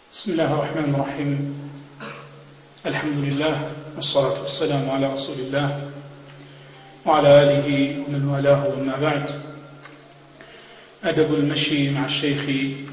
بسم الله الرحمن الرحيم. الحمد لله والصلاة والسلام على رسول الله وعلى آله ومن والاه، وما بعد. أدب المشي مع الشيخ.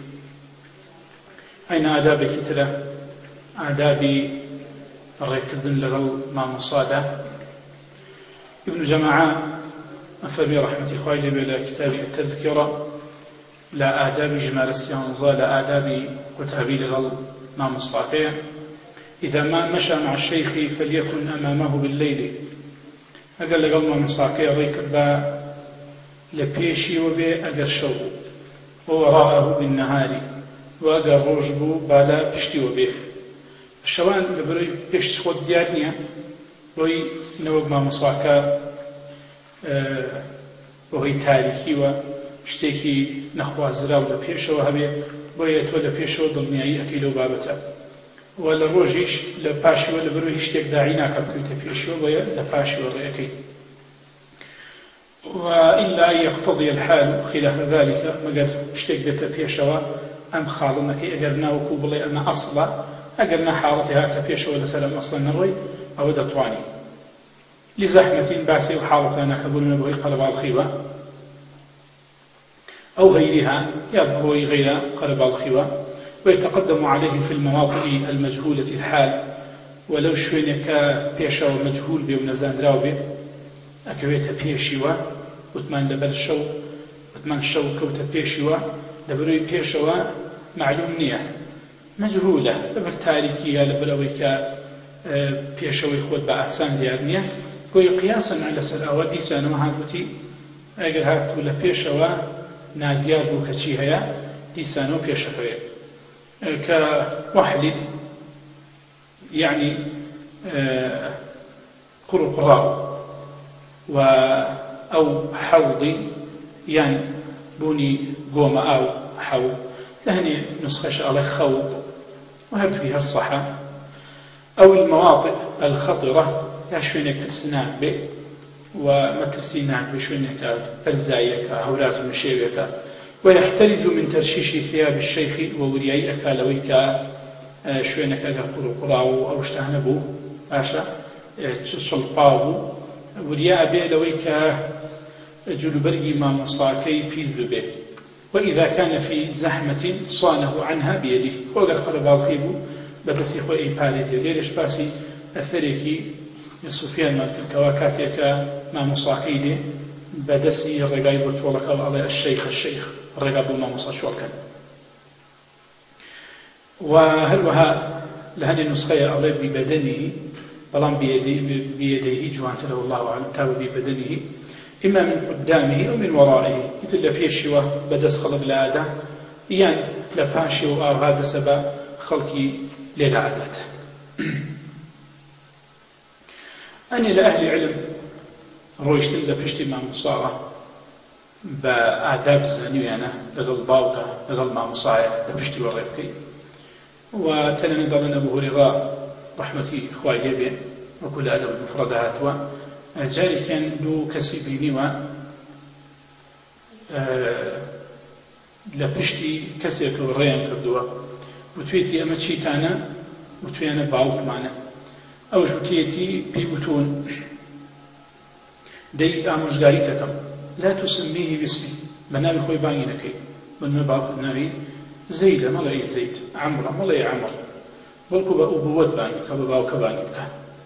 أين آداب كتلة آداب الركض لغل ما مصادة ابن جماعة أفرمي رحمة إخوائي بلا كتاب التذكرة لا آداب جمال السيانزا لا آداب قتابي لغل ما مصطاكيا. إذا ما مشى مع الشيخ فليكن أمامه بالليل. أقل لغل ما مصطاكيا ريكب لبيشي وبي أقر شو ووراءه بالنهار وأقر روجبو بالا بشتي وبي الشوان لبروي بيشت خود ديارنيا روي نوغ ما مصطاكا وهي تاريخي وشتيكي نخوازرا ولا بيشو هبي بويت ولا بيشو ضمنياي أكيلو بابتا ولا روجيش لباشي ولا بروي هشتيك داعيناك بكويت بيشو ويا لباشي والرئيكي، وإلا أن يقتضي الحال خلاف ذلك مقر اشتيك بيت بيشو أم خالنك أقرنا وكوبلي أن أصلا أقرنا حالتها تبيشو ولا سلام أصلا نروي أو دطواني لزحمة باسي وحالتها نكبون نبوي قلب الخيوة أو غيرها يبروي غير قلب الخيوة، ويتقدم عليه في المواطن المجهولة الحال ولو شوينك بيشا ومجهول بي ونزان راوبي أكويت بيشيوا وثمان لبر الشو وثمان الشو كوت بيشيوا لبروي بيشوا معلوم نية مجهولة لبر تاريخية لبر أويك بيشوي خود بأحسان ديارنية بوي قياسا على سلاوة ديسان وهاتوتي أقل هات ولا بيشوا ناديار بوكتشي هيا ديسانو بيشكوي كوحل يعني قرقراء أو حوض يعني بوني قوم أو حوض لهني نسخش على خوض وهدوي هالصحة أو المواطئ الخطرة يشوينك ترسناك به وما ترسيناك بشوينك أرزايك هورات مشيوك، ويحترز من ترشيش ثياب الشيخ وورياي أكالويك شوينك أجر قرقراو أو اشتهنبو أشا شلقاو ورياء بي لويك جلبري ما مصاكي فيز به، وإذا كان في زحمة صانه عنها بيده وقال قرب الخيبو بتسيخو أي باريزي ليش باسي أثريكي سفيان مالك الكواكاتيك ما مصاكي دي بدسي الرقايب وطولك على الشيخ الرقاب ما مصا شوكا. وهلوها لهني النسخة عليه ببدنه بلان بيديه جوانت له الله أعلم تاب ببدنه إما من قدامه أو من ورائه مثل في الشوى بدس خلق العادة يعني لباشي أو هذا سبا خلقي للعادات. أني لأهل علم رويشت لبشتي ما مصارة بآداب زانيو أنا لغل باوكا لغل ما مصايا لبشتي والربكي، وتنني ضلنا أبو هريرة رحمتي إخوائي به وكل أدب المفردات وجاري كان دو كسيبيني و لبشتي كسيك الريان كردوا وتويتي أما تشيتانا وتويانا باوك معنا أو جوتيتي بيوتون دي آموزغاريتكم لا تسميه باسمي بنامي خوي بانينكي من باوك نامي زيد ملا زيد عمرو ملا عمر بلكو بأبوات باني كباوك بانيك،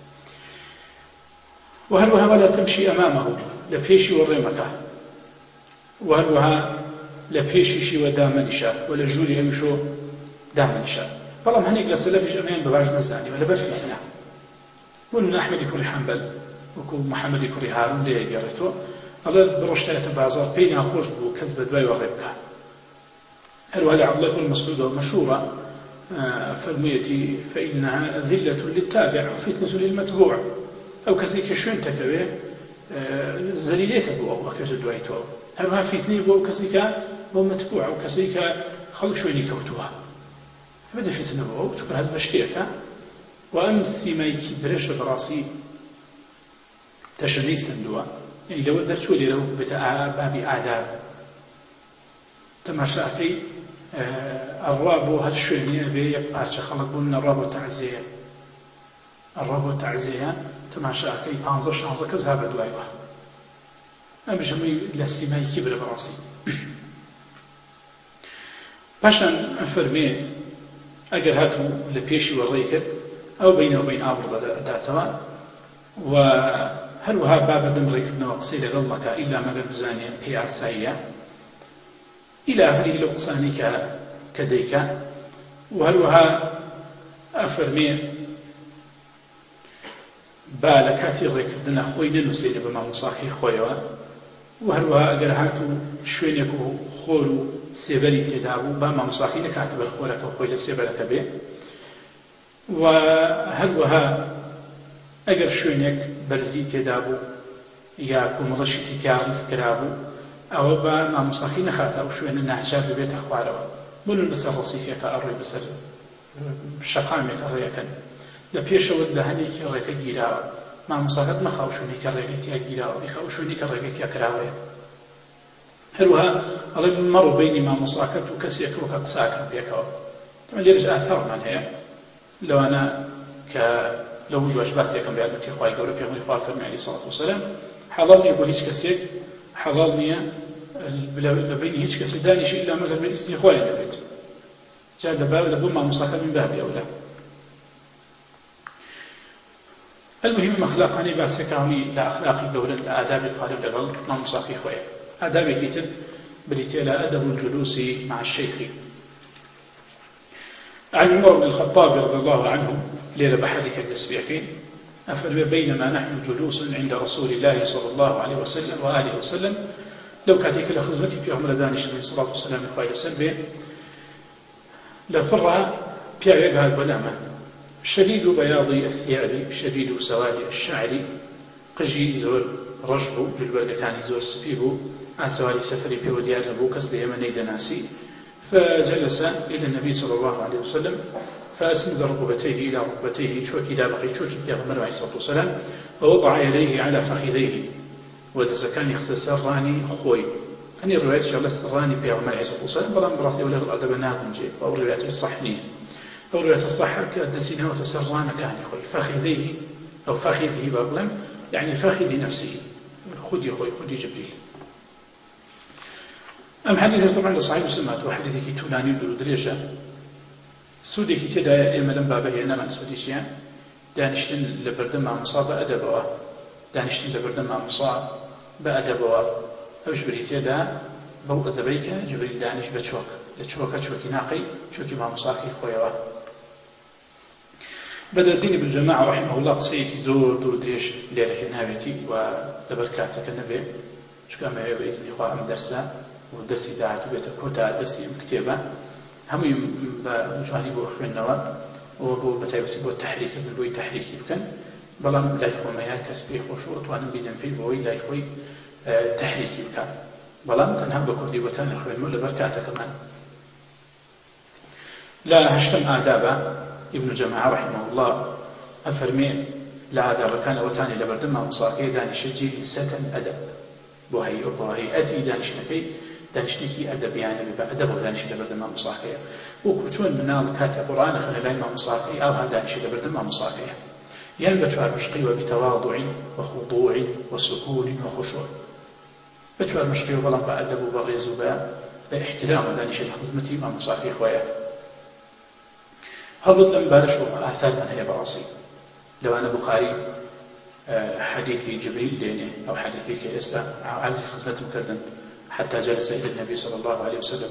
وهلوها ولا تمشي أمامه لبيشي والرمكة، وهلوها لبيشي شي ودامنشا ولا جولي أمشو دامنشا فالله هنيك لسلفش أمان بباج مزاني ولا برفتنا ولنا أحمد يكوري حنبل وكو محمد يكوري هارون ليه يقريتو الله بروشتاية بازار بينا خوش بو كذب دواي والربكة. هلوها لعبد الله بن مسعود مشهورة فرميتي فإنها ذلة للتابع وفتنة للمتبوع أو كسيك شون تكوي زليلية بو أو أكيد دوايتو هلوها فتنة بو كسيك بو متبوع أو كسيك خلق شويني كوتوها بدأ فتنة بو شكو هز بشتيك وأمسي ما يكبرش براسي تشني سندوا يعني لو درتوا لي لو باب آداب تماشاكي الراب هل شوێنی ئەبێ یەک پارچە خەڵک بوون نەڕاب و تەعزیە الراب و تەعزیە تەماشاکەی 15-16 کەس ها بەدوایەوە ئەمە هەمووی لە سیمای کیبرە بەڕاستی پاشان فەرمێ ئەگەر هاتوو لە پێشی وەڕێی کرد ئەو بینەوە بین ئابڕ دەداتەوە و هەروەها با بەدەم ڕێکردنەوە قسەی لەگەڵ مەکا ئیلا مەگەر بزانێ پێی ئاساییە إلى آخره لو قساني كديكا وهلوها أفرمي بالكاتي ريكردنا خوينا نسينا بما مصاحي خويوا وهلوها أجرهاتو شوينكو خورو سيبري تدابو بما مصاحي نكاتب الخورك وخويا سيبرك به وهلوها أجر شوينك برزي تدابو يا كومرشتي تيارس كرابو ئەوە بە مامۆساخی نەخاتە ئەو شوێنە ناهجار ببێتە خوارەوە بڵن بەسەر ڕەسیفێکە ئەڕێ بەسەر شەقامێک ڕێەکەن لە پێشەوە لە هەنێکی ڕێکە گیراوە مامۆساکەت مەخاو شوێنی کە ڕێگەی تیا گیراوە بیخەو شوێنی کە ڕێگەی تیا کراوەیە هەروەها ئەڵێ مەڕ بینی مامۆساکەت و کەسێکەوە کە قساکەن پێکەوە تەمە لێرەش ئاثارمان هەیە لەوانە کە لەو دوش باسیەکەم یارمەتی خوای گەورە پێغەمبەری خوا فەرمی عەلەیهی سەڵات وسەلام حەڵال نییە بۆ هیچ کەسێک حەڵال نییە لە بینی هیچ کەسێک دانیشی ئیلا مەگەر بە ئیزنی خۆیان دەبێت جا لە بۆ مامۆساکە من بابی ئەولە المهم مەخلاقانەی باسەکانی لە ئەخلاقی گەورە لە ئادابی طالب لەگەڵ مامۆساکی خۆیە ئادابێکی تر بریتێ لە ئەدەب الجلوس مع الشيخ عن عمر بن الخطاب رضي الله عنه ليلة بحديث التسبيحين أفرمي بينما نحن جلوس عند رسول الله صلى الله عليه وسلم وآله وسلم لو كاتيك لخزمتي في عمر دانش عليه الصلاة والسلام قال سلبي لفرها بيعيق هذا بلاما شديد بياض الثياب شديد سواد الشعر قجي زور رجبو جلبرق كان زور سفيبو سواري سفري في وديار بوكس ليمني دناسي فجلس إلى النبي صلى الله عليه وسلم فأسند ركبتيه إلى ركبتيه شوكي دابقي شوكي بيغمر عليه الصلاة والسلام ووضع يديه على فخذيه ودسكاني خسسر راني خوي أني الروايات شغلة سراني بيغمر عليه الصلاة والسلام بلان براسي ولا الأدب ناكم جيب أو الروايات الصحنية أو الروايات الصحة كدسينها وتسران كاني خوي فخذيه أو فخذه بابلم يعني فخذ نفسه خذي خوي خذي جبريل أم حديث طبعا لصحيح مسلمات وحديثك تولاني دريشة سودي كي تدا إما لم بابه إنما سودي شيئا دانشتن لبردم مع مصاب أدبوا دانشتن لبردم مع مصاب بأدبوا أوش بريتيا دا بو أدبيك جبريل دانش بتشوك لتشوكا تشوكي ناقي تشوكي مع مصاكي خويوا بدر الدين بالجماعة رحمه الله قصيك زور دور دريش ليلة نابتي ولبركاتك النبي شو كان معي بإذن إخوة أم درسا ودرسي داعت وبيت كوتا درسي مكتبة هم بجانب أخواننا وبو بتايبتي بو التحريك بو تحريك يمكن بلام لا يخوي ما يركز فيه خشوع وأنا بدم فيه بو لا يخوي تحريك يمكن بلام تنهم بكردي وتان أخوان مول بركاته كمان لا هشتم آدابا ابن جماعة رحمه الله أفرمي لا آداب كان وتاني لبردم مصاكي دانش جلسة أدب بوهي أتي دانشنكي دانشنكي أدب يعني بأدب ودانش لبردم مصاكي وكتون منال كاتي قرآن خلال لا مصاكي أو هذا دانش لبردم مصاكي يعني بشوار مشقي وبتواضع وخضوع وسكون وخشوع بشوار مشقي وبلان بأدب وبالريز وباحترام ودانش لخزمتي مع مصاكي خويا هبط لم بارش آثار من هي براسي لو أنا بخاري حديث جبريل دينه أو حديث كيسا عزي خزمة مكردن حتى جلس إلى النبي صلى الله عليه وسلم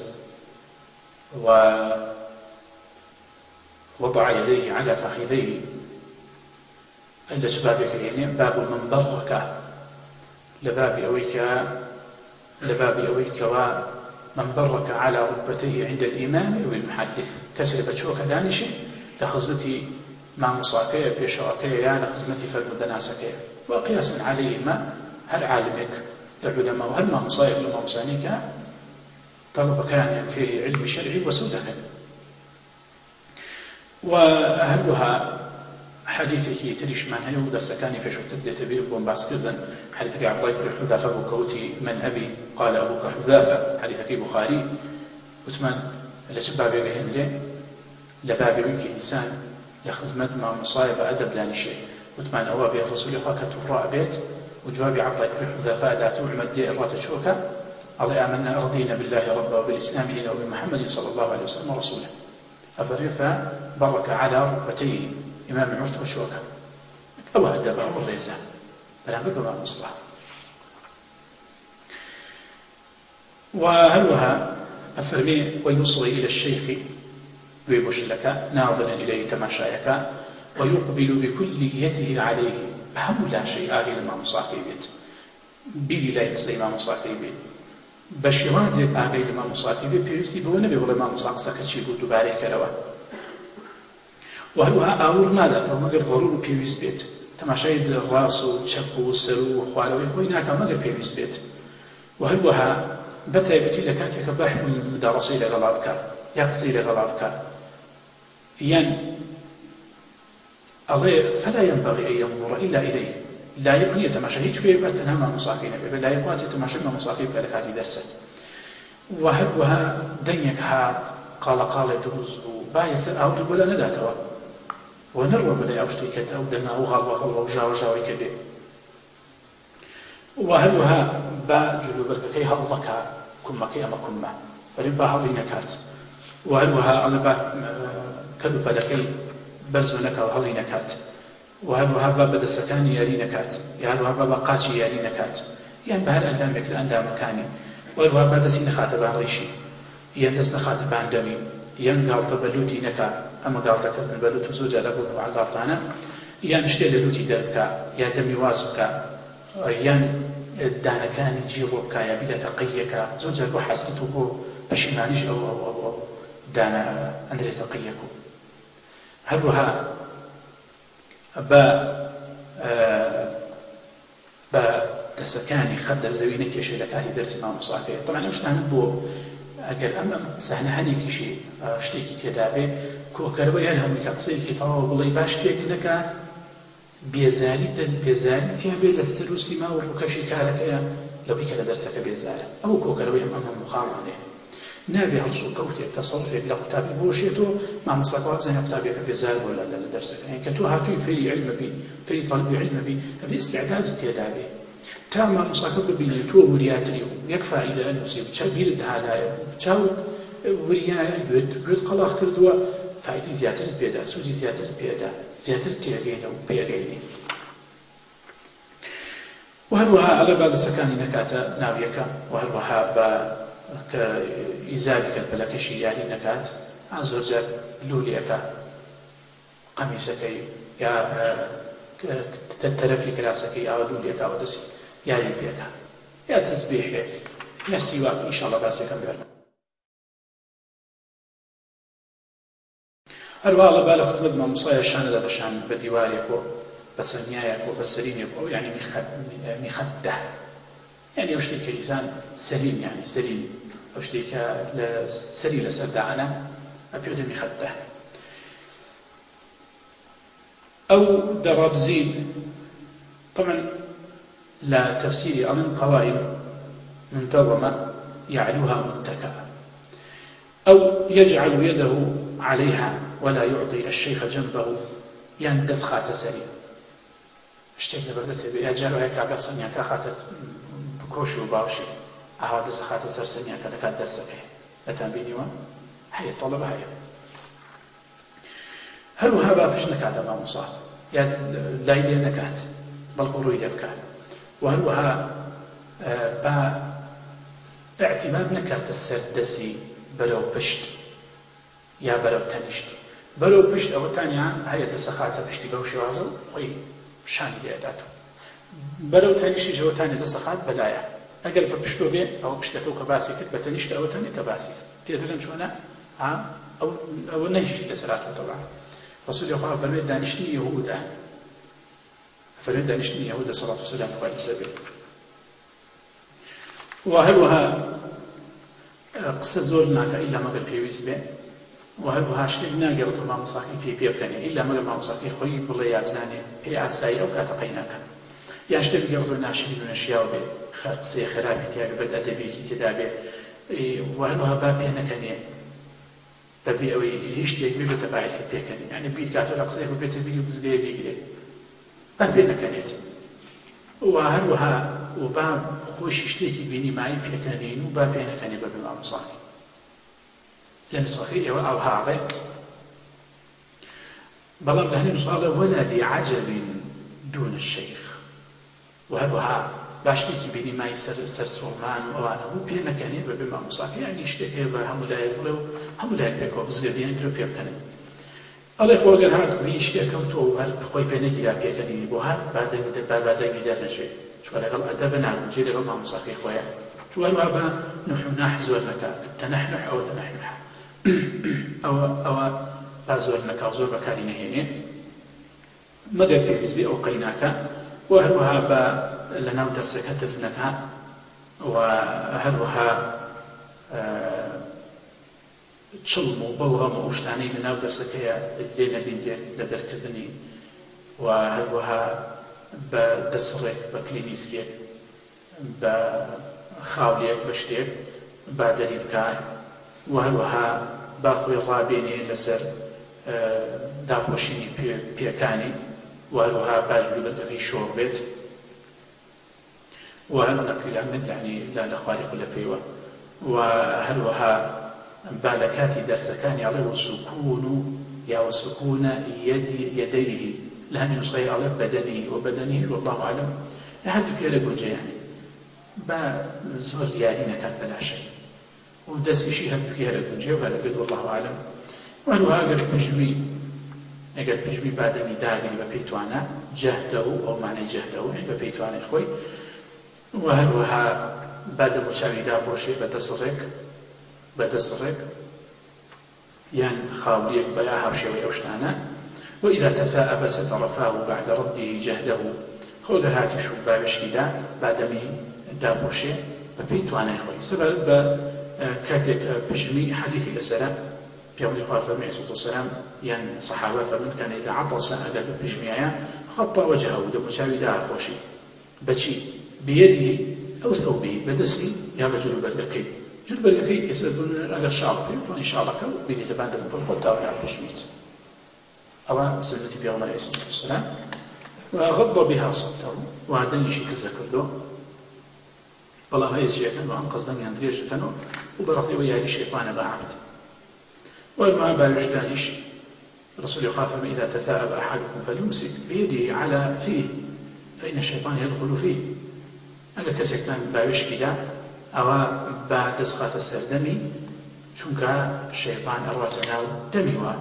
ووضع يديه على فخذيه إلا شبابك يعني باب من برك لباب أويك ومن برك على ركبتيه عند الإمام أو المحدث كسر بشوك دانشي لخزمتي مع مصاكية في شراكية يا لخزمتي فالمدناسكية وقياسا عليهما هل عالمك العلماء وهل ما مصايب لما مصانيك طلب كان في علم شرعي وسودك وأهلها حديثك تريش من هي ودرس كان في شو تبدأ تبير بومباس كذا حديثك عبد الله بن حذافة بكوتي من أبي قال أبوك حذافة حديثك بخاري وثمان لە چ بابێ هێنرێ لە بابێوی کە ئینسان لە خزمەت مامۆسایە بە ئەدەب دانیشێ وتمان ئەوە بێ ڕەسوولی خوا کە تووڕا بێت و جوابی عەبدوڵای کوڕی حوذەفا دات و عومەر دێ ڕاتە چۆکە ئەڵێ آمنا رضينا بالله ربا وبالإسلام دينا وبمحمد صلى الله عليه وسلم رسولا أفرف برك على ركبتيه إمام عمر وشوكا أو أدب أو الريزة فلا بكما مصلح وهلوها أفرمي ويصغي إلى الشيخ ويبش لك ناظرا إليه تماشايك ويقبل بكليته عليه أهم لا شيء آهي لما مصاحي بيت بيلي لا يقصي ما مصاحي بيت بەشێوازێک ئاگەی لە مامۆساکەی بێ پێویستی بەوە نەبێ بڵێ مامۆسا قسەکە چی بوو دووبارەی کەرەوە و هەروەها ئاور ناداتەوە مەگەر ضەرور و پێویست بێت تەماشای ڕاست و چەپ و سەر و خوارەوەی خۆی ناکا مەگەر پێویست بێت و هەروەها بەتایبەتی لە کاتێکە بەحث مدارەسەی لەگەڵا بکات یا قسەی لەگەڵا بکات یان ئەڵێ فلا ينبغي أن ينظر إلا إليه لا يقنية تماشى هيك شوية بعد تنها ما مصاحين لا يقاتل تماشى ما مصاحين بلكاتي درسا وها دنيك هات قال دروز وبايس أو ولا نداتوا ونروى بلا أوشتي كده أو دنا وغلوا وجاوي كده وهلوها با جلوبرك كي هلك كم كي أما كم فلبا هلينكات وهلوها على با كذو بلكي برزونك وهلينكات وهلوها باب دەسەکانی یاری نەکات یا هەروەها بابا قاچی یاری نەکات یان بە هەر ئەندامێک لە ئەندامەکانی وهلوها با دەستی نەخاتە بان ڕیشی یان دەست نەخاتە بان دەمی یان گاڵتە بەلوتی نەکات ئەمە گاڵتەکردن بەلوت و زۆر جارە بۆ نوع گاڵتانە یان شتێ لە لوتی دەربکە یا دەمی واز بکە یان دانەکانی جیڕۆ بکە یا بیداتە قەیەکە زۆر جار بۆ حەسرەت و بۆ پەشیمانیش ئەو دانە ئەندرێتە قەیەک و هەروەها بە دەسەکانی خەت لە زەوی نەکێشێ لە کاتی دەرسی مامۆساکەیە طبعا ئەم شتانە بۆ ئەگەر ئەم سەهنە هەنێکیشی شتێکی تێدا بێ کۆکەرەوە یان هەمووی کە قسەیەکی تەواو بڵێ با شتێک نەکا بێزاری تیا بێ لە سەر و سیما و ڕووکەشی کارەکەیە لەوەی کە لە دەرسەکە بێزارە ئەو کۆکەرەوەی ئەم مخاڵانێ نابێ هەڵسوو کەوتێک تەسەڵفێک لە قوتابی بۆشێتەوە مامۆستاکە بزانێ قوتابیەکە بێزار بۆ لە دەرسەکە کە تۆ هاتووی فێری علمە بی فێری طالبی علمە بی ئەبێ ئیستیعدادت تێدا بێ تا مامۆستاکە ببینێت تۆ وریاتری و یەک فائیدە ئەنووسی چا بیرت هالایە چاو وریایە گوێت قەڵاق کردووە فائیدەی زیاترت پێدا سوودی زیاترت پێدا زیاتر تێگەینە و پێگەینی وهروها على بعض السكان نكاتة ناويك وهروها کە ئیزاری کرد بەلەکەشی یاری نەکات زۆر جار لولێکە قەمیسەکەی یا تەرەفی کراسەکەی ئاوە لولێکەوە دەستی یاری پێکە یا تەسبیحێ یا سیواک ئینشاڵڵا باسێکەم بێرن هەروەها با لە خزمەت مامۆسایە شانە دەدەشان بە دیوارێک و بە سەرنیایەک و بە سەرینێک و یعنی میخەدە يعني أو شيء كإنسان سليم يعني سليم أو شيء سليم لسردعنا أبيض مخده أو درابزين طبعا لا تفسير أمن قوائم منتظمة يعلوها متكئة أو يجعل يده عليها ولا يعطي الشيخ جنبه يندس خات سليم اشتيك لبردسي بأجار وهيك أقصن يكا خاتت کۆشی و باشی ئاوا دەسەخاتە سەر سەرنیاکە لە کات دەرسەکەی ئەتان بینیوە هەیە تەڵەبە هەیە هەروەها با پشت نەکاتە مامۆسا یا لای لێ نەکات بەڵکو ڕووی لێ بکات و هەروەها با اعتیماد نەکاتە سەر دەسی بەرەو پشت یا بەرەو تەنیشت بەرەو پشت ئەوەتانیان هەیە دەسەخاتە پشتی بەو شێوازە و خۆی شانی لێداتەوە بەرەو تەنیشتی ژەوەتانی دەسەخات بەلایە ئەگەر بە پشتۆ بێ ئەوە پشتەکە کە باسی کرد بە تەنیشت ئەوەتانێ کە باسی تێدەگەن چۆنە ئەوە نەیشی لەسەراتەوە تەواو ڕەسوولی خوا فەرمێت دانیشتنی یەهودە فەرمێت دانیشتنی یەهودە سەڵات و سەلام خوای لەسەر بێت و هەروەها قسە زۆر ناکە ئیلا مەگەر پێویست بێ و هەروەها شتێک ناگەڕێتەوە مامۆستاکەی پێ بکەنێ ئیلا مەگەر مامۆستاکەی خۆی بڵێ یا بزانێ پێی ئاسایی ئەو کاتە قەی ناکە یا شتێک گەڕۆ ناشرین و نەشیاو بێ قسەی خراپی تیا بێ بەد ئەدەبێکی تێدا بێ و هەروەها با پێ نەکەنێ بەبێ ئەوەی هیچ شتێک بێتە باعثی پێکەنی، یعنی بیر کاتۆ لە قسەیەک بێتە بیری و بزگەیە بیگرێت با پێ نەکەنێت. و هەروەها و با خۆشی شتێکی بینی مای پێکەنین و با پێ نەکەنێ بەبێ مامۆساکەی. لە نوسخەکەی ئێوە ئەوهاڵێ، بەڵام لە هەنێ نوسخەڵێ وەلا لعەجەب دون الشەیخ، و هەروەها باشتێکی بینی مای سەرسوڵمان و ئەوانە بوو پێ نەکەنێ بەبێ مامۆساکەی، یعنی شتێک هەیە بە هەموو لایەک بڵێ و هەموو لایەک پێکەوە بزگە بیان کرێ پێ بکەنن. ئەڵێ خۆ ئەگەر هاتوو هیچ شتێک کەوتووە و هەر خۆی پێ نەگیرا پێکەنینی بۆ هات بادەنگی دەرنەچێت، چوە لەگەڵ ئەدەبە ناگونجێ لەگەڵ مامۆساکەی خۆیە. وهروها بە نوح و ناح زۆر نەکات، تەنەحنوح ئەوە تەنەحنوح ئەوە با زۆر نەکاو، زۆر بەکاری نەهێنێ مەگەر پێویست بێ ئەو قەیناکە. و هەروەها بە لەناو دەرسەکە تف نەکات، و هەروەها چڵم و بەڵغەم و شتانەی لەناو دەرسەکەیە لێ نەبینرێت لە دەرکردنی، و هەروەها بە دەسڕێک بە کلینیسکێک بە خاولیەک بە شتێک با دەری بکات، و هەروەها با خۆی ڕابێنێ لەسەر داپۆشینی پێکانی، و هەروەها باجووری بەرگەکەی شۆڕ بێت، و هەروە نەقیلانێت یعنی لا لە خواریق لە پێیوە. و هەروەها با لە کاتی دەرسەکانی ئەڵێ وەسوکون و یا وەسوکونە یەدەیهی، لە هەمی نوسخەی ئەڵێ بەدەنی و بەدەنی والله ئەعلەم هەردووکێ لە گونجەیە، یعنی با زۆر دیاری نەکات بەلاشەی، و دەستیشی هەردووکی هەرە گونجێ و هەرە بێت والله ئەعلەم. وهەروەها ئەگەر پژمی بادەمی داگری بە پێی توانە جەهدە و ئەو مانای جەهدە و بە پێی توانای خۆی، و هەروەها با دەموچاوی داپۆشێ بە دەسڕێک یان خاولیەک بە یا هاوشێوەی ئەو شتانە. وإذا تثاءب سترفاه بعد رده جهده، خۆ گەر هاتیش و باوێشکیدا بادەمی داپۆشێ بە پێی توانای خۆی. سەبەر بە کاتێک پژمی حەدیثی لەسەرە پیامبری خوا فەرمووی عەلەیهی سەڵاتو وەسەلام یان سەحابە فەرموون کان ئیذا عطس ئەگەر بە پژمیایە خەطە وەجهەهو دەموچاوی داپۆشی بەچی بيده أو ثوبه بدسي يا رجل برقكي جل برقكي يسبون على شعره يكون شعرك بدي تبان بالقطة ولا بشميت أو سنة بيغمر عليه الصلاة والسلام وغض بها صوته وهدني شيء كذكره والله هاي الشيء كانوا عن قصدهم يندريج كانوا وبرصي وياه الشيطان بعبد والما بالجدانيش الرسول يخاف إذا تثاءب أحدكم فليمسك بيده على فيه فإن الشيطان يدخل فيه ئەگە کەسێکتان باوێشکیدا ئەوە با دەستخاتە سەر دەمی چونکە شەیطان ئەڕواتە ناو دەمیوە.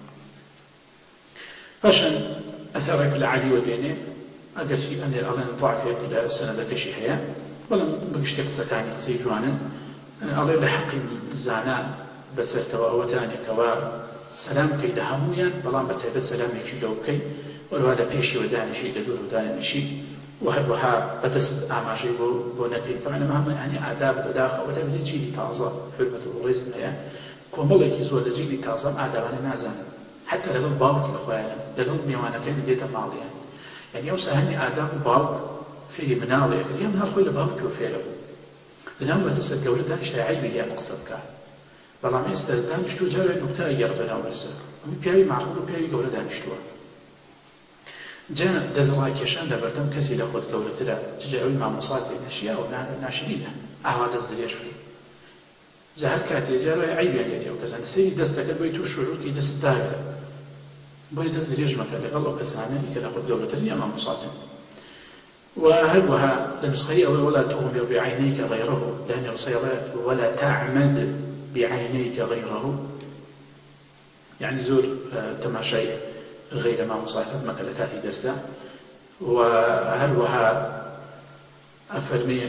پاشان ئەثەرێک لە عەلی وەدێنێ ئەگەرچی ئەڵێن ضعفێک لە سەنەدەکەشی هەیە بەڵام بگشتی قسەکانی قسەی جوانن. ئەڵێ لە حەقی زانا بەسەرتەوە ئەوەتانێکەوە سەلام بکەی لە هەموویان بەڵام بەتایبەت سەلامێکی لەو بکەی وەروها لە پێشیوە دانیشی لە دوور دانیشی وهروها بدست أعماشي بونكي طبعا مهما يعني آداب بداخل وتبدي جيلي تازة حرمة الرزق هي كومبلك يزول جيلي تازة آدابنا نازن حتى لقل باوك إخوانا لقل ميوانا كان ديتا ماليا يعني يوسع هني آداب باوك في منالي اليوم نهار خوي لباوك وفيره لأنهم لسه الجولة دانش عيبي لي أقصدك بلا ما يستر دانش تو جاري نكتة يرفنا ولسه بيعي معقول وبيعي جولة دانش تو جا دەزڕای کێشان لە بەردەم کەسی لە خۆت گەورەترە جا ئەوی مامۆسات بێ نەشیە و ناشرینە ئاوا دەست درێژ بکەی جا هەر کاتێ جارای عیبیان لێتێ و کەسان سەیری دەستەکە بۆی تو شعورکەی دەست داوێ بۆی دەست درێژ مەکە لەگەڵ ئەو کەسانە کە لە خۆت گەورەتر نیە مامۆساتن. وهروها لنسخەی ئەوەی ولا تغمض بعينيك غيره لأن الرسول ولا تعمد بعينيك غيره يعني زور تماشي غير ما مصاحب مكلكا في درسه. وهروها أفرمي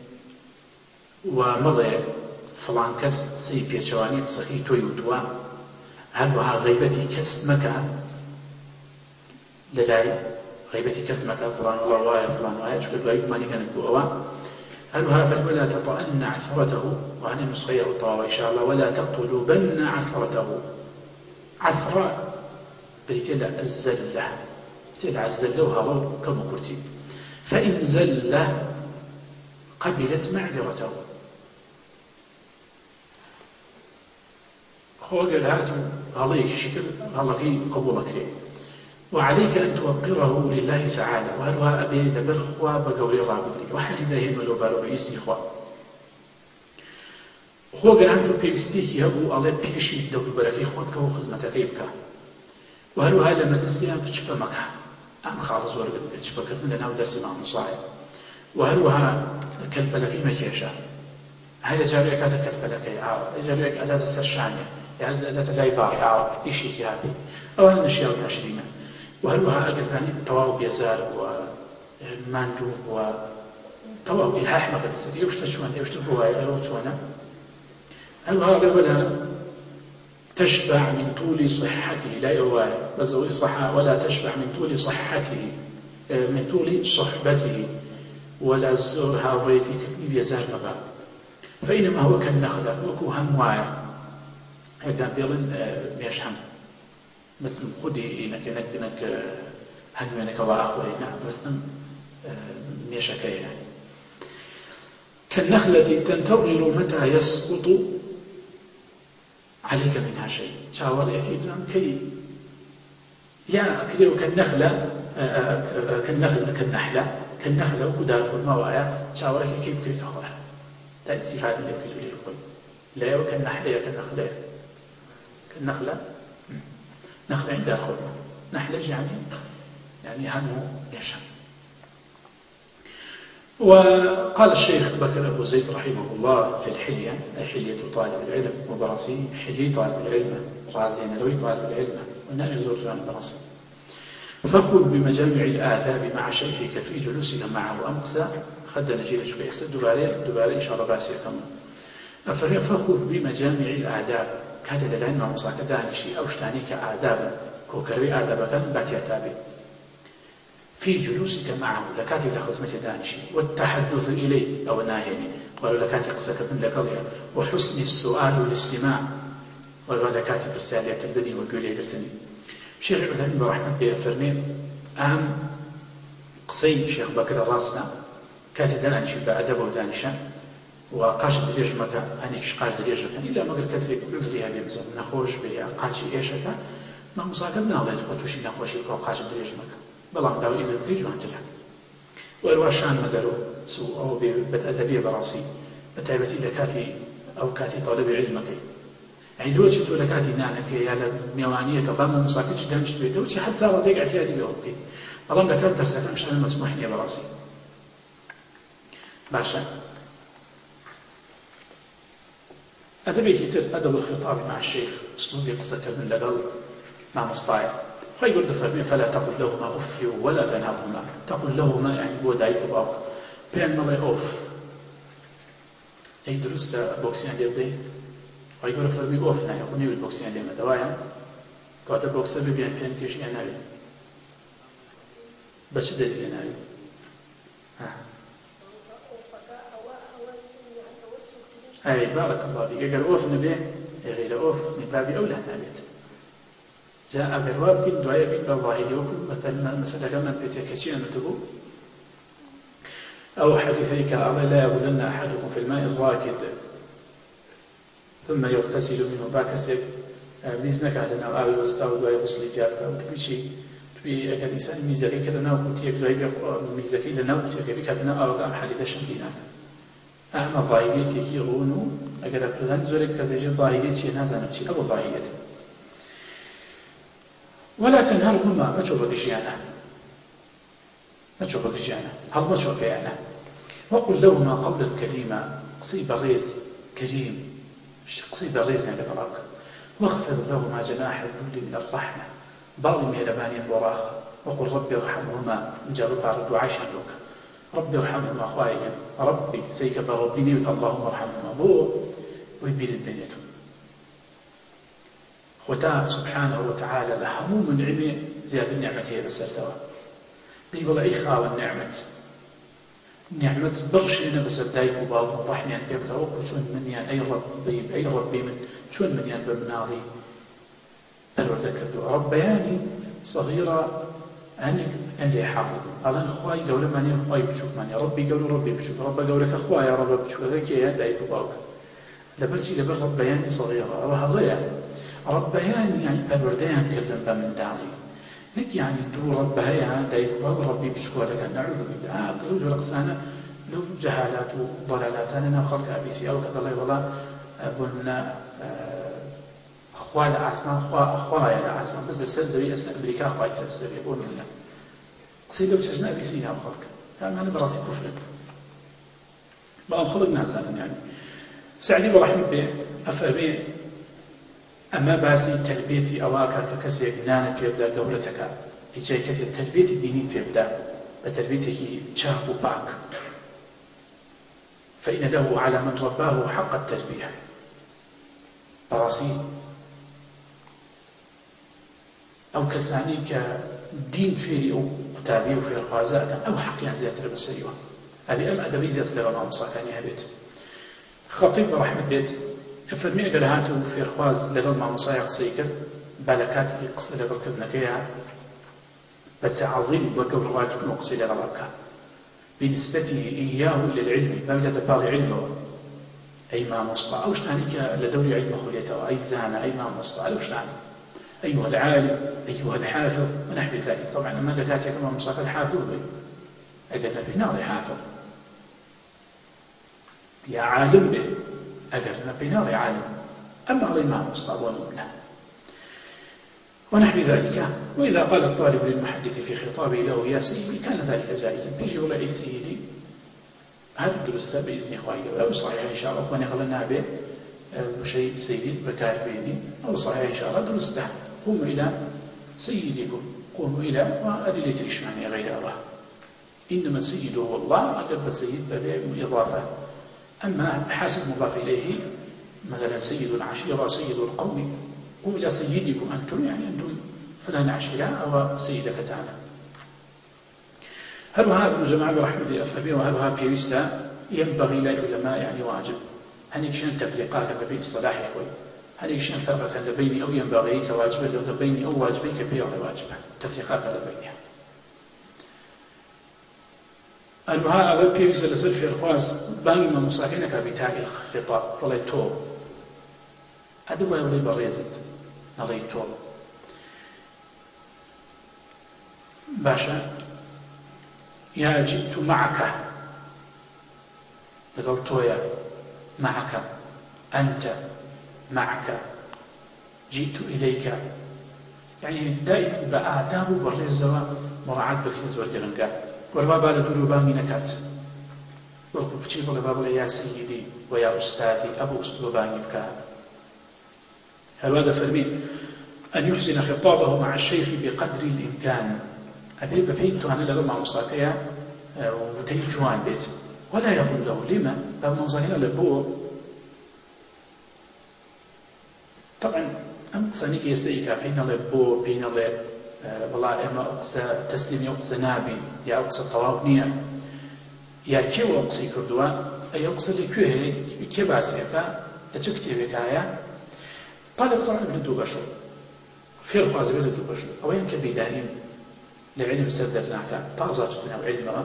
ومضي فلان كس سي بيتشواني قصخي توي وتوا هروها غيبتي كس مكا للاي غيبتي كس مكا فلان والله وايا فلان وايا شكل وايا ماني كانت بؤوا هروها فرمي ولا تطأن عثرته وهني نسخيه الطاوة إن شاء الله ولا تطلبن عثرته عثراء بريتلا الزلة تلع الزلة وهذا كم كرتي فإن زلة قبلت معذرته خۆگەر هات و هەڵەیەکیشی کرد هەڵەکەی قبوڵە کرێ وعليك أن توقره لله تعالى وهروها أبي لبر خوا بقولي رابطي وحالي ذاهي ملوبالو بيستي خوا خۆ گەرانتو پێویستێکی هەبوو ئەڵێ پێشی دەوروبەرەکەی خۆت کەەوە خزمەتەکەی بکە و هەروها لە مەدرسیان بچپە مەکە ئەم خاڵ زۆر چپەکردن لە ناو دەرسی مامۆسایە و هەروها کەلپەلەکەی مەکێشە هەیە جارێک کاتە کەلپەلەکەی ئاوە جارێک ئەداتە سەر شانێ یا ئەداتە لای باڕ ئاوە ئیشێکی هابێ ئەوانە نەشیاو ناشرینە و هەروها ئەگەر زانیت تەواو بێزار و ماندوو و تەواو ئیلحاح مەکە لەسەر ئێو شتە چۆن ئێو شتە بۆ وایە ئەوە چۆنە هەروها ولا تشبع من طول صحته لا يواي بزوي صحة ولا تشبع من طول صحته من طول صحبته ولا زورها ويتي كبني بيزار مبا فإنما هو كالنخلة وكو هموايا هكذا بيلن ميشهم مثل خدي إنك هنوانك وآخرين مثل ميشكينا كالنخلة تنتظر متى يسقط عليك منها شيء شاور أكيد كي يا كريو كالنخلة وكدار كل ما وعيا شاور أكيد كيف كي تخوه لا استفادة اللي بكي تولي الكل لا يو كالنخلة نخلة عند دار خلنا نحلة يعني هنو يشم وقال الشيخ بكر أبو زيد رحمه الله في الحلية أي حلية طالب العلم وبراسي حلية طالب العلم رازين لوي طالب العلم ونام يزور جوان براسي فخذ بمجامع الآداب مع شيخك في جلوسك معه أمقسى خد نجيل شوي يحسد دباري إن شاء الله باسي كمان فخذ بمجامع الآداب كاتل العلم مصاك دانشي أو شتانيك آدابا كوكروي آدابا كان باتي أتابي في جلوسك معه لكاتي لخزمة دانشي والتحدث إليه أو ناهيني ولو لكاتي قصة من لقضية وحسن السؤال والاستماع ولو لكاتي برسالة كردني وقولي قرتني شيخ عثيمين برحمة بيه فرمي قصي شيخ بكر الراسنا كاتي دانشي بأدب ودانشا وقاش دريج مكا هنيكش قاش دريج مكا إلا ما قلت كثير عذريها بمثلا نخوش بها قاشي إيشكا ما مصاكبنا الله يتقوتوشي نخوشي قاش دريج مكا بلام داو إذا بكي جوانترها والواشان مدرو سوء أو بأدبية براسي بتعبتي لكاتي أو كاتي طالب علمك يعني دوتي تو لكاتي نانك يا لميوانية كبام مصاكتش دانش بيه دوتي حتى رضيك اعتيادي بأوكي بلام لكات برسالة مش أنا مسموحني براسي باشا أدبي كتير أدب الخطاب مع الشيخ أسلوبي قصة من لقل مع مصطايع فيقول دفرمي فلا تقل لهما أف ولا تنهرهما تقل لهما يعني بو دايك وباوك بين مالي أوف أي درست بوكسيان دي بدي فيقول دفرمي أوف ناي أخوني بالبوكسيان دي مدوايا قاعدة بوكسا ببيان بيان كيش يناوي بس دليل يناوي أي بارك الله فيك قال أوف نبيه غير أوف من باب أولى نابت جاء بالواب كن دعاء بين بظاهره وكن مثلا كمان بيتكسير نتبو أو حديثيك أرى لا يبولن أحدكم في الماء الراكد ثم يغتسل منه باكسك بإذنك هذا أو يستعود ويغسل جابك أو تبي شيء تبي أكاد إنسان ميزكي كذا ناو كتير دعاء ميزكي لناو كتير كذي كذا ناو أو أم حديث شملينك أما ظاهريتي كي غونو أجر أفردان زورك كزيج ظاهريتي نازم شيء أو ظاهريتي ولا تنهرهما ما تشوف بجيانا هل ما تشوف بيانا وقل لهما قولا كريما قصيب الريز كريم قصيب الريز يعني براك واخفض لهما جناح الذل من الرحمة بعض مهرباني براخة وقل ربي ارحمهما جابت على الدعاء شانوك ربي ارحمهما خوايا ربي سيك بربني اللهم ارحمهما بو ويبيل البنيته خدا سبحانه وتعالى لهمو من علمه زيادة نعمته بسرتها دي والله أي خاوة نعمة برشينا بسر دايك وباب ورحمة بيبقى وكل شون منيان أي ربي من شون منيان بمناضي الوردة كردو ربياني صغيرة أني اللي حاضر ألان خواي قولة ماني خواي بشوك ماني ربي قولة ربي بشوك رب قولك أخواي رب بشوك ذاك يا دايك وباب لبرتي لبر ربياني صغيرة الله يعني ربيان يعني پەروەردەیان کردن بە منداڵی نەک يعني دوو ڕەب هەیە دایک و باب ڕەبی بچکۆلەکە نەعوذ بالله لەو جۆرە قسانە لەو جەهالات و ضەلالاتانە ناو خەڵکا بیسی ئەو کە دەڵێ وەڵا بۆنە خوا لە ئاسمان خوایە لە ئاسمان بەس لەسەر زەوی ئەستا ئەمریکا خوای سەر زەویە بۆ منە قسەی لەو چەژنە بیسی ناو خەڵک ئەمانە بەڕاستی کوفرن بەڵام خەڵک نازانن يعني سعدی بەڕەحمت بێ ئەفەرمێ ئەمە باسی تەربیەتی ئەواکە کە کەسێک نانە پێ بدات گەورەتەکە هیچ کەسێک تەربیەتی دینیت پێ بدات بە تەربیەتێکی چاک و پاک فإن له على من رباه حق التربية بەڕاستی ئەو کەسانی کە دین فێری ئەو قوتابیە و فێرخوازانە ئەو حەقیان زیاترە بەسەریەوە ئەبێ ئەم ئەدەبەی زیاتر لەگەڵ مامۆستاکانی هەبێت خەتیب بەڕەحمت بێت فەرمێ ئەگەر هاتوو فێرخواز لەگەڵ مامۆستای قسەی کرد با لە کاتێکی قسە لەگەڵکردنەکەیە بە تەعەظیم بە گەورەواتون و قسەی لەگەڵا بکە بنسبته إياه للعلم بابتە پاڵی علمەوە أي مامۆستا ئەو شتانی کە لە دەوری علمە خولێتەوە ئەی زانە ئەی مامۆستا ئەو شتانی أيها العالم أيها الحافظ ونحو ذلك طبعا أما لكاتك مامۆستاکە الحافظ بێ ئەگەر نەبێ ناڵێ حافظ يا عالم به أجر نبينا عالم أما على الإمام مصطفى له ونحو ذلك وإذا قال الطالب للمحدث في خطابه له يا سيدي كان ذلك جائزا بيجي ولا أي سيدي هذا الدرس بإذن إخواني أو صحيح إن شاء الله وأنا قلنا به شيء سيدي بكار بيني أو صحيح إن شاء الله درس ده قوموا إلى سيدكم قوموا إلى وأدلة الإشمعنى غير الله إنما السيد هو الله أقرب سيد بالإضافة أما حاسب مضاف إليه مثلا سيد العشيرة سيد القوم قم إلى سيدكم أنتم يعني أنتم فلان عشيرة أو سيدك تعالى هل هذا ابن جماعة برحمة الله أفهمه وهل هذا بيوستا ينبغي للعلماء يعني واجب هل يكشن تفريقات بين الصلاح إخوي هل يكشن فرق كان بيني أو ينبغي كواجب لو بيني أو واجبي كبير واجبة تفريقات بينها المها أغلب بيوستا لسر في الخواص باني ما مصاحينك بتاعي الخطاب ولا يتوب أدوى ولا بريزت نلا يتوب باشا يا جئت معك لقلت يا معك أنت معك جئت إليك يعني دائما بآداب بالرزوة مراعاة بكنز والجرنقا والبابا لدولو باني نكات وقل بشي بابا يا سيدي ويا أستاذي أبو أسلو باني بكا هل هذا فرمي أن يحسن خطابه مع الشيخ بقدر الإمكان أبي بفيت أنا لغا مع مصاكيا ومتي جوان بيت ولا يقول له لما باب مصاكينا لبو طبعا أم قصانيك يستيكا بين لبو بين ل والله إما أقصى تسليم يقصى نابي يا أقصى طوابنية يا كيو أقصى كردوان أي أقصى لكيو هيك كي باسيكا لتكتبك آية طالب طبعا بدو بشر في الخواز بدو بشر أو ينك بدائم لعلم سدرناك طازاتنا وعلمها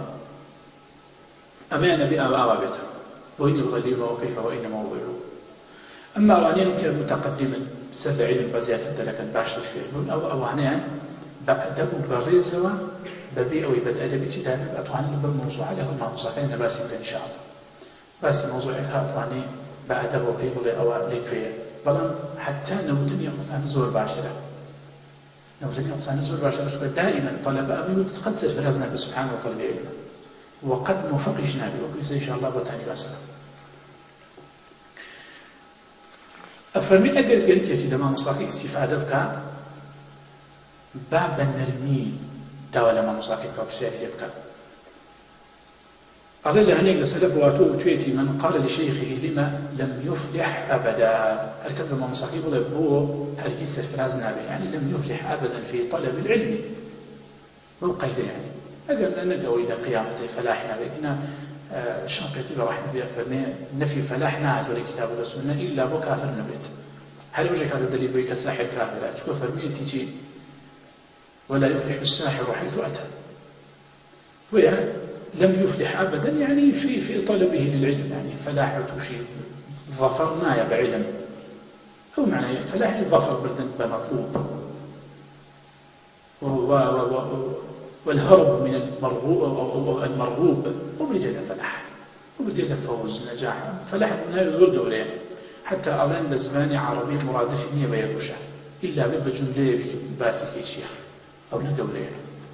أمان بآوابتها وإن يغليم وكيف وإن موضعه أما أوانين كمتقدما سد علم بزيادة لك الباشر فيه أو أوانين بأدب بريزة ببيع أو يبدأ أدب تدابي بأطواني بالموضوع عليه المعصوصين نباسي إن شاء الله بس موضوعك أطواني بأدب وبيبلي أو ليكوية بلان حتى نوتني أقسام زور باشرة نوتني أقسام زور باشرة دائما طلب أمي قد سرفرازنا بسبحانه وطلب علمه وقد موفقشنا بوكل إن شاء الله بتاني باسرة أفرمي أجر قلتي لما مصاكي استفادة بك باب النرمي داوى لما مصاكي بكابسيري بك قال له هنيك لسلف واتوه تويتي من قال لشيخه لما لم يفلح أبدا الكذب لما مصاكي بقول بو هل كيسر فرازنا به يعني لم يفلح أبدا في طلب العلم مو قيد يعني أقل نقوي إلى قيامته فلاحنا بكنا شنقيتي برحمة بي أفرمي نفي فلاحنا هاتوا لكتاب السنة إلا بو كافر نبت هل وجهك هذا الدليل بيك الساحر كافر تشكو فرمي تيجي ولا يفلح الساحر حيث أتى ويا لم يفلح أبدا يعني في طلبه للعلم يعني فلاح وشي ظفرنا بعلم أو معنى فلاح الظفر بردن بمطلوب والهرب من المرغوب وبرجل فلاح وبرجل فوز نجاح فلاح من يزور دورين حتى ألين لزماني عربي مرادف نية بيروشة إلا بجملة باسي كيشيا أو ندورين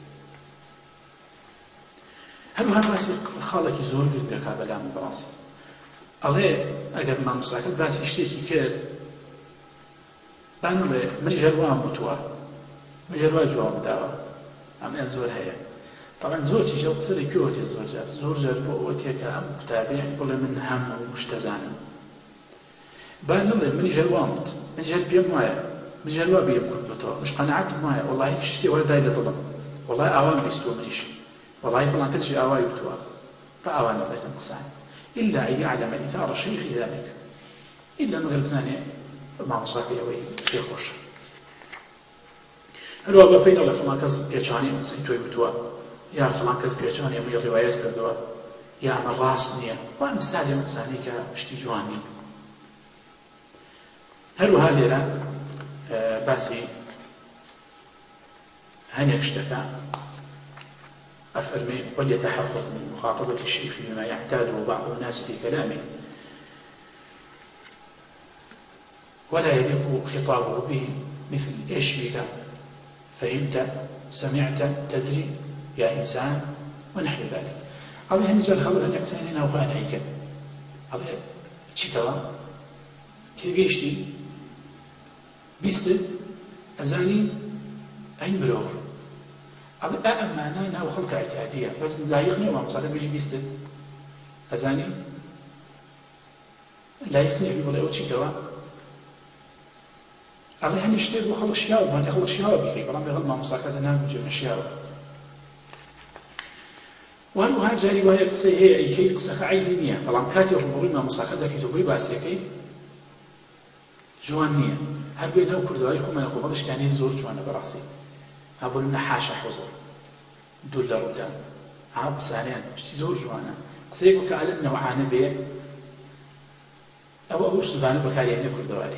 هل هذا باسي خالك يزور قلبك هذا لا من براسي ألي أجر ما مساكل باسي اشتيكي كير بانو من جلوان بتوا من جلوان جواب داوا أم أزور هيا طبعا زور شيء قصري كوتي زور جار بوتيك أم متابع ولا من هم ومشتزان بانو من جلوان من جل بيم مايا من جلوان بيم كل بتوا مش قناعت مايا والله اشتي ولا دايلة طلب والله أوان بيستو منيش والله فلان كتشي أواي بتوا فأوان الله تنقصان إلا أن يعلم إثار الشيخ ذلك إلا مغرب ثاني ما مصاكي أوي في خوش هل هو بفين الله فلان كز بيجاني سيتوي بتوا يا فلان كز بيجاني أمي الروايات كردوا يا من راسنية وأمثال إنساني كشتي جواني هل هو ليرة باسي هنيك اشتكى أفرمي وليتحفظ من مخاطبة الشيخ بما يعتاده بعض الناس في كلامه ولا يليق خطابه به مثل إيش بك فهمت سمعت تدري يا إنسان ونحو ذلك هذا هم جل خبر أن يقسمين أو فان هيك هذا تشترى تيجيشتي بيست أزاني أين بروف هذا أمانة ناو خلق اعتيادية بس لا يخني وما مصالح بيجي بيست أزاني لا يخني في ولا أوتشي توا الله هني اشتري وخلص شياب ما يخلص شياب بخي بلام يغل ما مصالح نام بيجي من شياب وهل هذا جاري وهي قصة هي أي كيف قصة عينية بلام كاتي رموري ما مصالح ذاك يتوبي باسيكي جوانية هل بينه وكردوي خما يقول هذا اشتاني زور جوانا براسي أقول لنا حاشا حوزر دول روتان عاب سانيان اشتي زور جوانا قصيبك كعلم نوعان به أو سودان بكاريه كردوالي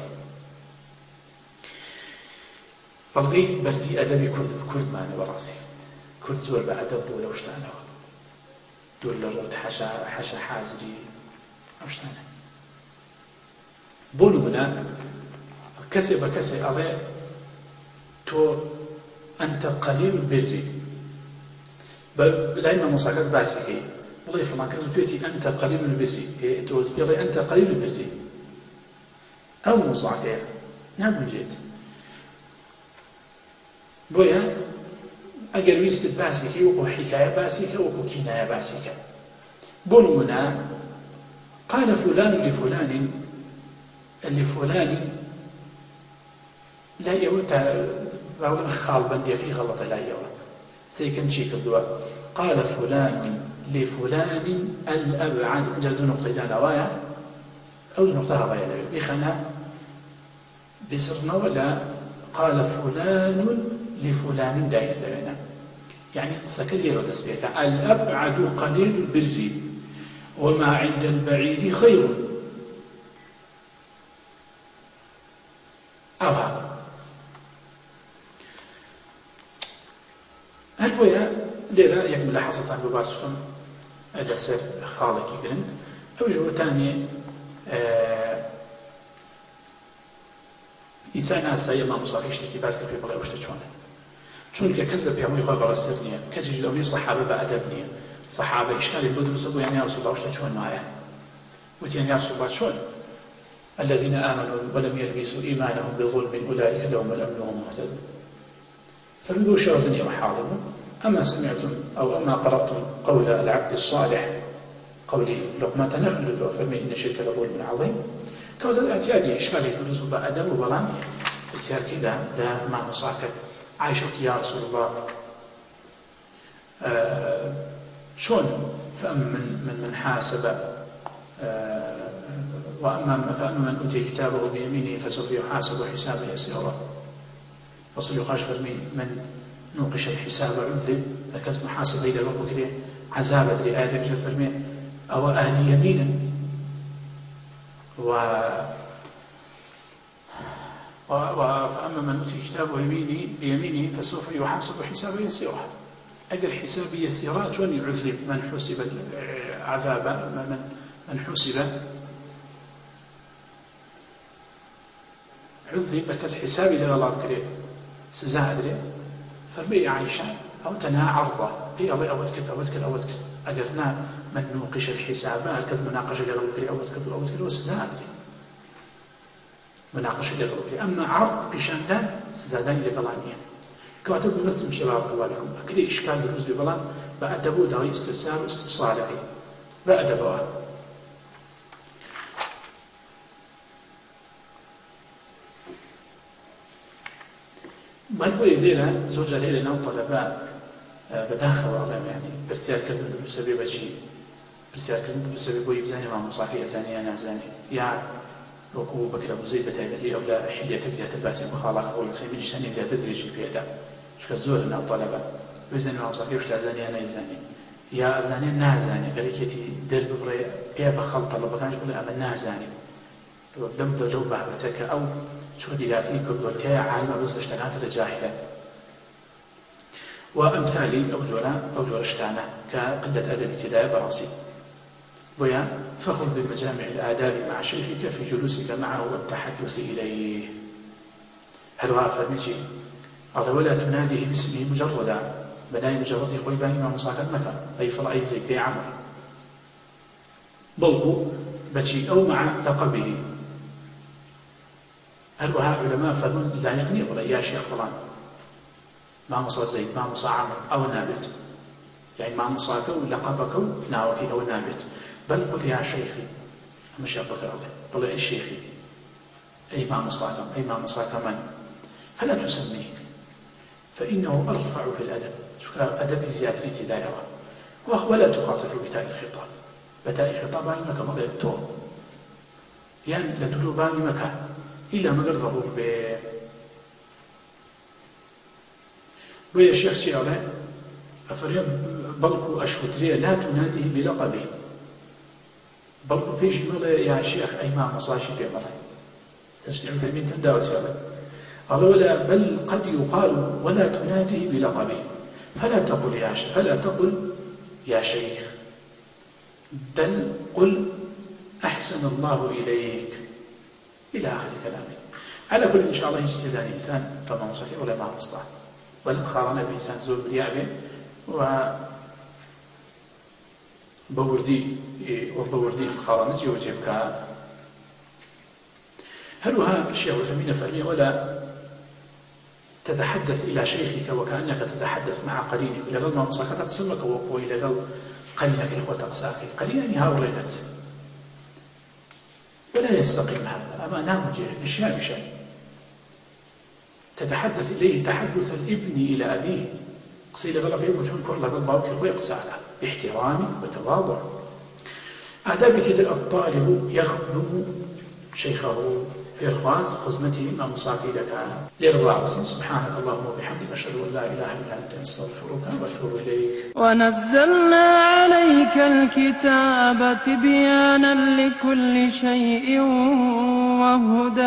بلغي برزي أدبي كرد ماني براسي كرد زور بأدب ولا وشتانه دول روت حاشا حازري وشتانه بونو بنا كسي بكسي أضي تو أنت قليل البر لأن مصاكات باسكي والله فلان كذا تويتي أنت قليل البر توز بيضي أنت قليل البر أو مصاكية نعم جيت بويا أجر ويست باسكي وكو حكاية باسكي وكو كناية باسكي بون منا قال فلان لفلان لا يوتا بعض خال بندقي غلط لا يوتا سيكن شيء كدوا قال فلان لفلان الأبعد جد نقطة إلى نوايا أو نقطة هوايا بيخنا بسرنا ولا قال فلان لفلان دائما يعني سكلي وتسبيك الأبعد قليل البر وما عند البعيد خير أوها هل بويا ليرة يكمل حصة بباسكم الأسر خالك يقرن أو جوة تانية إنسان أسايا ما مصاري اشتكي باسك في بلاي وشتشونه چونك كذب يا ميخوي برسرنيا كذب جدوني صحابة بأدبنيا صحابة إشكالي بدرس أبو يعني يا رسول الله وشتشون معايا وتيان يا رسول الله شون الذين آمنوا ولم يلبسوا إيمانهم بظلم أولئك لهم الأمن وهم مهتدون فبدو شاذني وحاضر أما سمعتم أو أما قرأتم قول العبد الصالح قولي لقمة نخلد فمي إن شرك لظلم عظيم كوزا الاعتيادي إشكالي بدرس بأدب وبلان السيار كده ده ما مصاكر عايشة يا رسول الله شون فأما من حاسب فأما من أوتي كتابه بيمينه فسوف يحاسب حسابا يسيرا وصل يقاش فرمي من نوقش الحساب عذب لكن محاسبة إلى ربك عذاب دري آية فرمي أو أهل يمين فأما من أوتي كتابه بيمينه فسوف يحاسب حسابا يسيرا. أجل حساب يسيرا شون يعذب من حسب عذاب من حسب عذب بكس حسابي لله بكري سزا أدري فربي عائشة أو تنها عرضة هي الله أوتكر أجرنا من نوقش الحساب الكز مناقشة لله بكري أوتكر وسزا أدري مناقشة لله بكري أما عرض قشاندان سزادان لقلانية كاتب المسلم شباب الله لكم أكيد إشكال دروز ببلان بأدبه داوي استفسار واستفصال فيه بأدبه بلبوي ليلة زوجة ليلة نو طلباء بداخل والله يعني برسيار كردن بسبب شيء برسيار كردن بسبب يبزاني مع مصافي أزاني أنا أزاني يا وكو بكر أبو زيد بتايبتي أو لا حلية كزيادة باسي مخالق أو الخيمين شاني زيادة دريجي بيدا شو الزور نو طلباء بزاني مع مصافي وش أزاني أنا أزاني يا أزاني نازاني قريكتي درب بري جاب خلط طلبة كانش بقول أما نازاني لم لو بعبتك أو شو دراسي كبرتها عالمة بس اشتغلت الجاهلة وأمثالي أوجور اشتعنا كقلة أدب ابتداء براسي ويا فخذ بمجامع الآداب مع شيخك في جلوسك معه والتحدث إليه. هل هو فرميتي قال ولا تناديه باسمه مجردا بناي مجرد خوي باني ما مصاكد مكان أي فرأي زيد في عمر بلقوا بشي أو مع لقبه. هل وها علماء فرمون لا يغني ولا يا شيخ فلان ما مصا زيد ما مصا عمر أو نابت يعني ما مصاك ولقبك ناوكي أو نابت بل قل يا شيخي مش أبقى الله قل يا شيخي أي ما مصاك من فلا تسميه فإنه أرفع في الأدب أدب زيادة تدايرة ولا تخاطب بتاء الخطاب بتاء خطاب باني مكا مغير تو يعني لدلو باني مكا إلا مقر ضرور ويا شيخ شيئا أفريد بلكو أشفتريا لا تناديه بلقبه بلكو فيش ملا يا شيخ أي ما مصاشي بملا تشتعوا في المين تنداوت شيئا قال ولا بل قد يقال ولا تناديه بلقبه فلا تقل يا شيخ بل قل أحسن الله إليك إلى آخر كلامه. على كل إن شاء الله يجتدان إنسان فما مصحي ولا ما مصلح بل خارنا بإنسان زور بريابه وبوردي خارنا جيوجيبك. هل ها الشيخ الفمين فرمي ولا تتحدث إلى شيخك وكأنك تتحدث مع قرينك لقل ما مصاكت تسمك وقوي لقل قرينك إخوة أقساقي قرينني هاولينت ولا يستقيم هذا أما نامجه إشياء بشيء تتحدث إليه تحدث الابن إلى أبيه قصيدة غلق يوجهن كر لقل باوك إخوة أقساقا باحترام وتواضع. آدابك الطالب يخدم شيخه في إرخاص خزمته ما مصافي لك لإرضاء عصم. سبحانك اللهم وبحمدك أشهد أن لا إله إلا أنت أستغفرك وأتوب إليك. ونزلنا عليك الكتاب تبيانا لكل شيء وهدى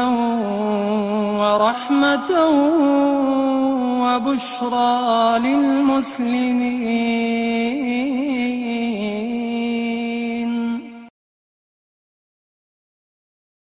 ورحمة وبشرى للمسلمين.